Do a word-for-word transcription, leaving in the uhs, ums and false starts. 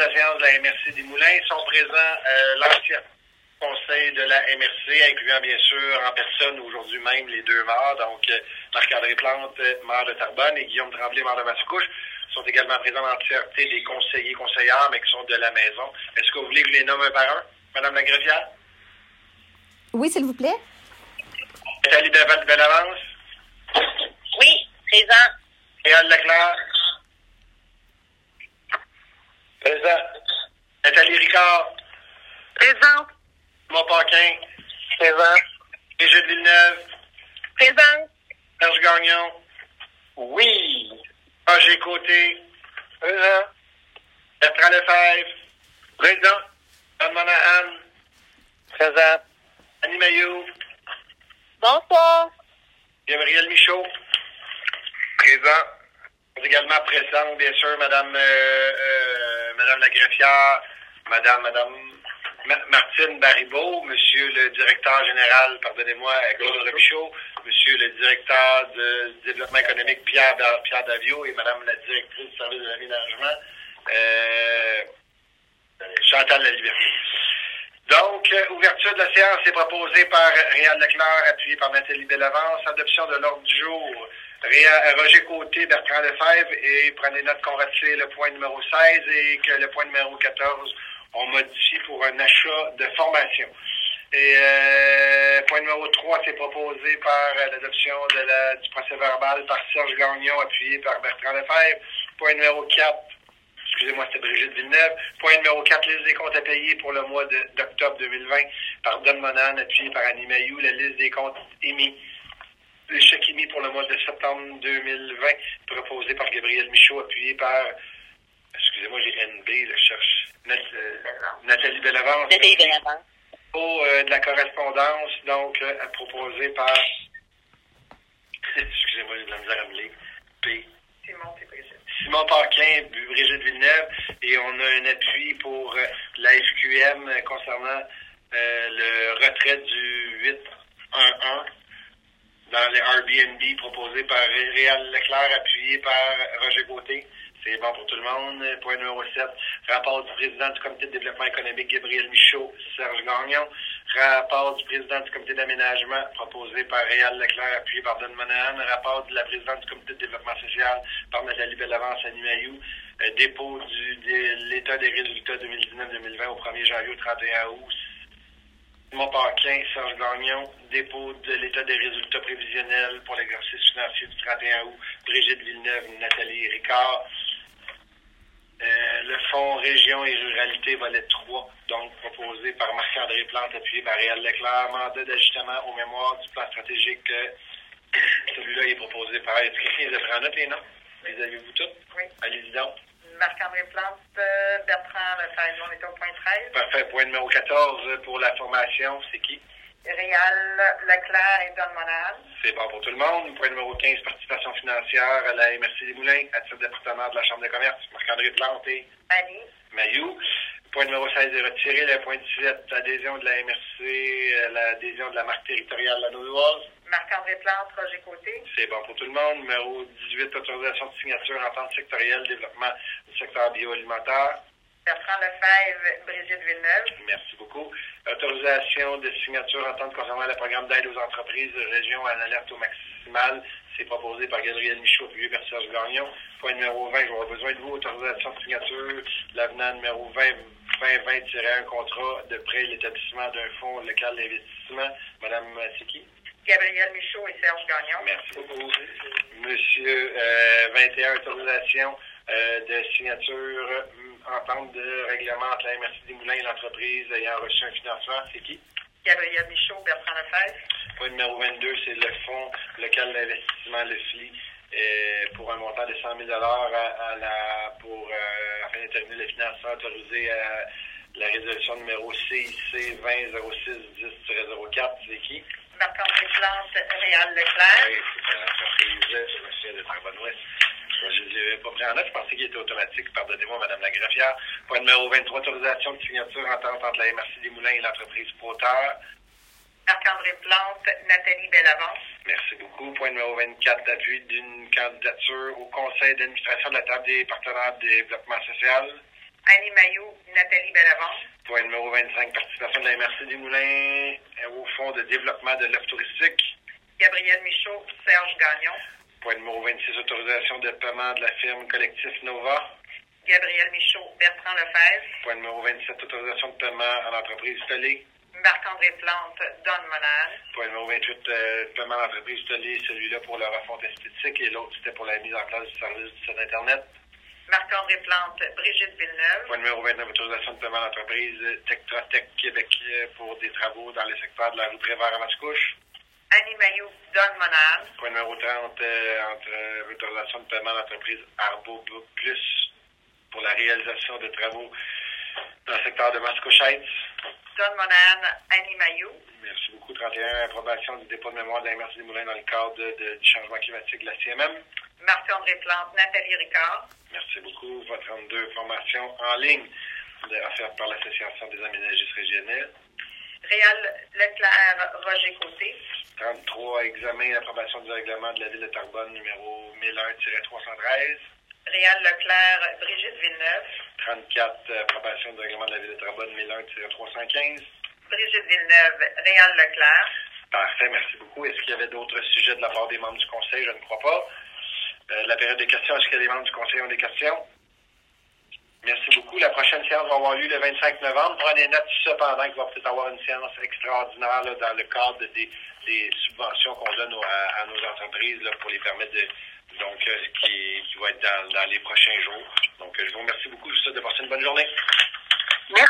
de la séance de la M R C des Moulins. Sont présents euh, l'ancien conseil de la M R C, incluant bien sûr en personne aujourd'hui même les deux maires, donc euh, Marc-André Plante, maire de Terrebonne, et Guillaume Tremblay, maire de Mascouche, sont également présents l'entièreté des conseillers conseillères, mais qui sont de la maison. Est-ce que vous voulez que je les nomme un par un, Madame la greffière? Oui, s'il vous plaît. Nathalie Bellavance? Oui, présent. Réal Leclerc? Présent. Nathalie Ricard? Présent. Simon Paquin? Présent. Brigitte Villeneuve? Présent. Serge Gagnon? Oui. Roger Côté? Présent. Bertrand Lefebvre? Présent. John Monahan? Présent. Annie Mailloux? Bonsoir. Gabriel Michaud? Présent. Également présente, bien sûr, Madame, euh, euh, Madame la greffière, Madame, Madame Ma- Martine Baribeau, Monsieur le directeur général, pardonnez-moi, Claude Robichaud, Monsieur le directeur de développement économique, Pierre, Pierre Davio, et Madame la directrice du service de l'aménagement, euh, Chantal Laliberté. Donc, euh, ouverture de la séance est proposée par Réal Leclerc, appuyé par Nathalie Bellavance. Adoption de l'ordre du jour. Réa, Roger Côté, Bertrand Lefebvre, et prenez note qu'on retire le point numéro seize et que le point numéro quatorze, on modifie pour un achat de formation. Et euh, point numéro trois, c'est proposé par euh, l'adoption de la, du procès verbal par Serge Gagnon, appuyé par Bertrand Lefebvre. Point numéro quatre, excusez-moi, c'était Brigitte Villeneuve. Point numéro quatre, liste des comptes à payer pour le mois de, d'octobre deux mille vingt par Don Monan, appuyé par Annie Mailloux. La liste des comptes émis, les chèques émis pour le mois de septembre deux mille vingt, proposé par Gabriel Michaud, appuyé par, excusez-moi, j'ai N B, là, je cherche, Nat, euh, Nathalie Bellavance. Nathalie Bellavance. Au, euh, de la correspondance, donc, euh, proposé par, excusez-moi, j'ai de la misère à me lire, P. Simon et Brigitte. Simon Paquin, Brigitte Villeneuve, et on a un appui pour euh, la F Q M euh, concernant euh, le retrait du huit un un dans les Airbnb proposé par Réal Leclerc, appuyé par Roger Côté. C'est bon pour tout le monde. Point numéro sept, rapport du président du comité de développement économique, Gabriel Michaud, Serge Gagnon. Rapport du président du comité d'aménagement, proposé par Réal Leclerc, appuyé par Don Monahan. Rapport de la présidente du comité de développement social, par Nathalie Bellavance, Annie Mailloux. Euh, dépôt du, de l'état des résultats deux mille dix-neuf deux mille vingt au premier janvier au trente et un août. Simon Paquin, Serge Gagnon, dépôt de l'état des résultats prévisionnels pour l'exercice financier du trente et un août, Brigitte Villeneuve, Nathalie Ricard. Euh, le fonds région et ruralité, volet trois, donc proposé par Marc-André Plante, appuyé par Réal Leclerc, mandat d'ajustement aux mémoires du plan stratégique. Euh, celui-là est proposé par... Est-ce que quelqu'un les a pris en note, les noms? Les avez-vous tous? Oui. Allez-y donc. Marc-André Plante, euh, Bertrand Lefebvre, on est au point treize. Parfait. Point numéro quatorze pour la formation, c'est qui? Réal Leclerc et Don Monahan. C'est bon pour tout le monde. Point numéro quinze, participation financière à la M R C des Moulins, à titre de partenaire de la Chambre de commerce, Marc-André Plante et Annie Mailloux. Point numéro seize est retiré. Le point dix-sept, adhésion de la M R C, l'adhésion de la marque territoriale La Naudoise. Marc-André Plante, Roger Côté. C'est bon pour tout le monde. Numéro dix-huit, autorisation de signature entente sectorielle, développement du secteur bioalimentaire. Bertrand Lefebvre, Brigitte Villeneuve. Merci beaucoup. Autorisation de signature entente concernant le programme d'aide aux entreprises de région en alerte au maximal. C'est proposé par Gabriel Michaud, appuyé par Serge Gagnon. Point numéro vingt, je vais avoir besoin de vous. Autorisation de signature, l'avenant numéro vingt vingt un, contrat de prêt l'établissement d'un fonds local d'investissement. Madame, c'est qui? Gabriel Michaud et Serge Gagnon. Merci beaucoup. Monsieur, euh, vingt et un, autorisation euh, de signature, euh, entente de règlement entre la M R C des Moulins et l'entreprise ayant reçu un financement. C'est qui? Gabriel Michaud, Bertrand Lefebvre. Point numéro vingt-deux, c'est le fonds local d'investissement, le F L I, euh, pour un montant de cent mille dollars à, à la, pour, euh, afin d'intervenir le financement autorisé à la résolution numéro C I C vingt zéro six dix zéro quatre. C'est qui? Marc-André Plante, Réal Leclerc. Oui, c'est une entreprise, je me souviens de Terrebonne-Ouest. Je ne l'avais pas pris en note, je pensais qu'il était automatique. Pardonnez-moi, Madame la greffière. Point numéro vingt-trois, autorisation de signature entente entre la M R C des Moulins et l'entreprise Proteur. Marc-André Plante, Nathalie Bellavance. Merci beaucoup. Point numéro vingt-quatre, appui d'une candidature au conseil d'administration de la table des partenaires de développement social. Annie Mailloux, vingt-cinq, participation de la M R C des Moulins au Fonds de développement de l'offre touristique. Gabriel Michaud, Serge Gagnon. Point numéro vingt-six, autorisation de paiement de la firme Collectif Nova. Gabriel Michaud, Bertrand Lefebvre. Point numéro vingt-sept, autorisation de paiement à l'entreprise Stolé. Marc-André Plante, Don Monade. Point numéro vingt-huit, euh, paiement à l'entreprise Stolé, celui-là pour la refonte esthétique et l'autre c'était pour la mise en place du service du site Internet. Marc-André Plante, Brigitte Villeneuve. Point numéro vingt-neuf, autorisation de paiement à l'entreprise Tectratec Québec pour des travaux dans le secteur de la rue Prévert à Mascouche. Annie Mayou, Don Monade. Point numéro trente, euh, entre euh, autorisation de paiement à l'entreprise Arbo Plus pour la réalisation de travaux dans le secteur de Mascouche Heights. Don Monade, Annie Mayou. Merci beaucoup. trente et un, approbation du dépôt de mémoire de la M R C des Moulins dans le cadre de, de, du changement climatique de la C M M. Marc-André Plante, Nathalie Ricard. Merci beaucoup. Votre trente-deux, formation en ligne de, offerte par l'Association des aménagistes régionaux. Réal Leclerc, Roger Côté. trente-trois, examen et approbation du règlement de la Ville de Terrebonne numéro mille un trois cent treize. Réal Leclerc, Brigitte Villeneuve. trente-quatre, approbation du règlement de la Ville de Terrebonne mille un trois cent quinze. Brigitte Villeneuve, Réal Leclerc. Parfait, merci beaucoup. Est-ce qu'il y avait d'autres sujets de la part des membres du Conseil? Je ne crois pas. Euh, la période des questions, est-ce que les membres du Conseil ont des questions? Merci beaucoup. La prochaine séance va avoir lieu le vingt-cinq novembre. Prenez note cependant qu'il va peut-être avoir une séance extraordinaire là, dans le cadre des, des subventions qu'on donne aux, à, à nos entreprises là, pour les permettre de donc euh, qui, qui va être dans, dans les prochains jours. Donc euh, je vous remercie beaucoup. Je vous souhaite de passer une bonne journée.